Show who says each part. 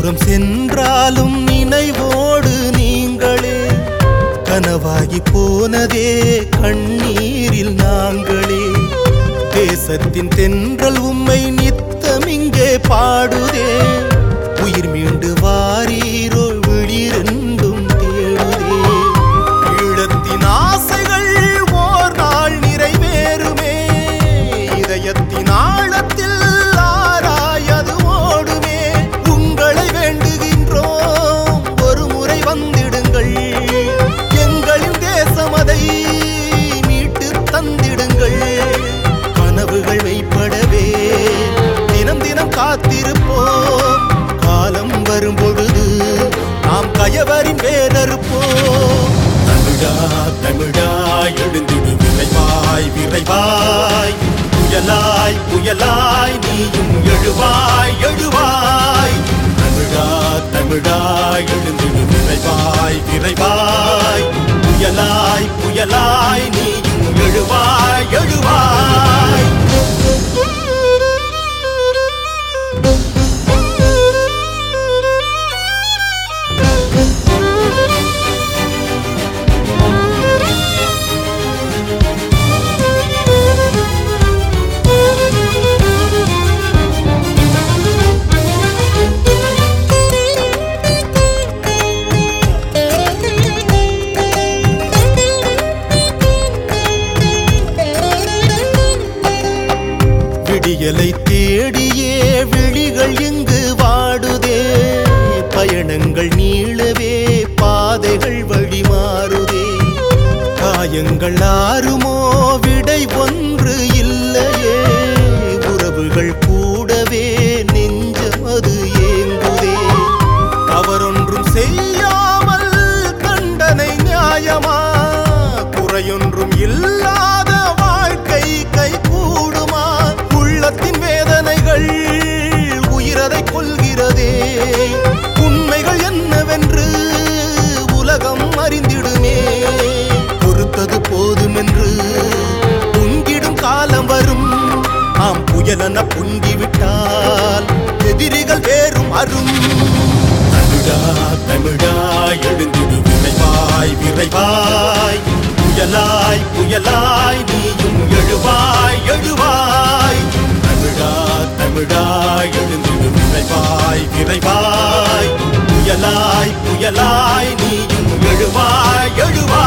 Speaker 1: தூரம் சென்றாலும் நினைவோடு நீங்களே கனவாகி போனதே கண்ணீரில் நாங்களே தேசத்தின் தென்றல் உம்மை நித்தம் இங்கே பாடுதே உயிர் மீண்டு வாரீரோ விழிரெண்டும் தேடுதே ஈழத்தின் ஆசைகள் ஓர் நாள் நிறைவேறுமே இதயத்தின் ஆழத்தில் ஆராயது ஓடுமே உங்களை வேண்டுகின்றோம் ஒரு முறை வந்திடுங்கள் எங்களின் தேசம் அதை மீட்டு தந்திடுங்கள் கனவுகள் மெய்ப்படவே தினம் தினம் காத்திருப்போம் காலம் வரும் பொழுது நாம் கயவரின் வேறறுப்போம் தமிழா தமிழா எழுந்திடு விரைவாய் விரைவாய் புயலாய் புயலாய் நீயும் எழுவாய் எழுவாய் தமிழா தமிழா எழுந்திடு விரைவாய் விரைவாய் புயலாய் புயலாய் நீயும் எழுவாய் எழுவாய் விடியலை தேடியே விழிகள் எங்கு வாடுதே பயணங்கள் நீளவே பாதைகள் வழி மாறுதே காயங்கள் ஆறுமோ விடை ஒன்று இல்லையே உறவுகள் கூடவே நெஞ்சம் அது ஏங்குதே தவறொன்றும் செய்யாமல் தண்டனை நியாயமா குறையொன்றும் இல்லாத வாழ்க்கை கை கூடுமா உள்ளத்தின் வேதனைகள் உயிரதை கொள்கிறதே உண்மைகள் என்னவென்று உலகம் அறிந்திடுமே பொறுத்தது போதுமென்று பொங்கிடும் காலம் வரும் ஆம் புயலென பொங்கிவிட்டால் எதிரிகள் வேறும் அரும் தமிழா தமிழா எழுந்திடு விரைவாய் விரைவாய் புயலாய் புயலாய் நீயும் எழுவாய் எழுவாய் தமிழா தமிழா எழுந்திடு விரைவாய் விரைவாய் புயலாய் புயலாய் நீயும் எழுவாய் எழுவாய்